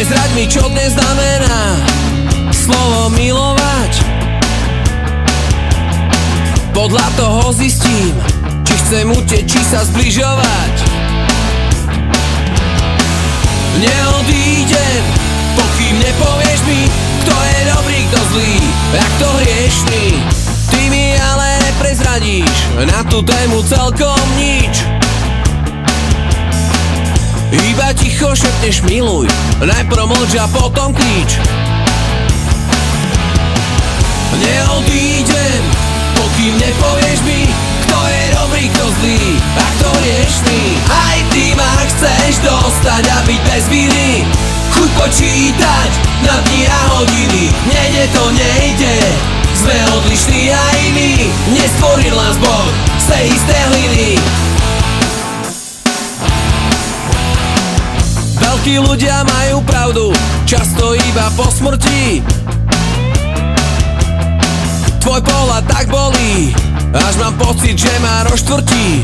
Prezraď mi, čo dnes znamená slovo milovať. Podľa toho zistím, či chcem uteť, či sa zbližovať. Neodídem, pokým nepovieš mi, kto je dobrý, kto zlý, a kto hriešný. Ty mi ale neprezradíš na tú tému celkom nič. Iba ticho šepneš miluj, najprv mlč a potom krič. Neodídem, pokým nepovieš mi, kto je dobrý, kto zlý, a kto hriešný. Aj ty ma chceš dostať a byť bez viny, chuť počítať na dni a hodiny. Nejde to nejde, sme odlišní a iní, nestvoril nás Boh z tej isté hliny. Veľkí ľudia majú pravdu, často iba po smrti. Tvoj pohľad tak bolí, až mám pocit, že ma rozštvrtí.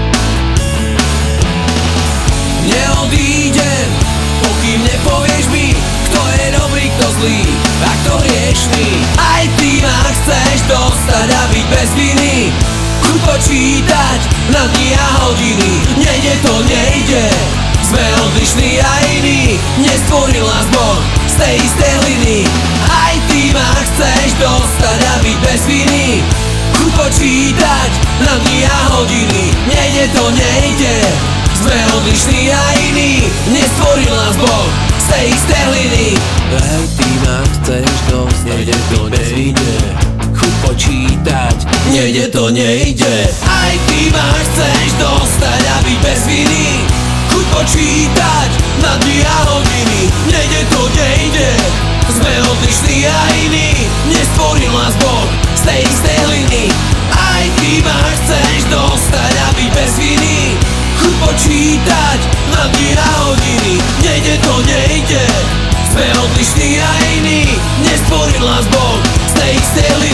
Neodídem, pokým nepovieš mi, kto je dobrý, kto zlý, a kto hriešný. Aj ty ma chceš dostať a byť bez viny, chuť počítať na dni a hodiny. Nejde to nejde, sme odlišní a iní, nestvoril nás Boh z tej isté hliny. Aj ty ma chceš dostať a byť bez viny, chuť počítať na dni a hodiny. Nejde to nejde, sme odlišní a iní, nestvoril nás Boh z tej isté hliny. Aj ty ma chceš dostať, nejde to nejde, chuť počítať, nejde to nejde. Aj ty ma chceš dostať a byť bez viny, chuť počítať na dni a hodiny. Nejde to nejde, sme odlišní a iní, nestvoril nás Boh z tej isté hliny. Aj ty ma chceš dostať a byť bez viny, chuť počítať na dni a hodiny. Nejde to nejde, sme odlišní a iní, nestvoril nás Boh z tej isté hliny.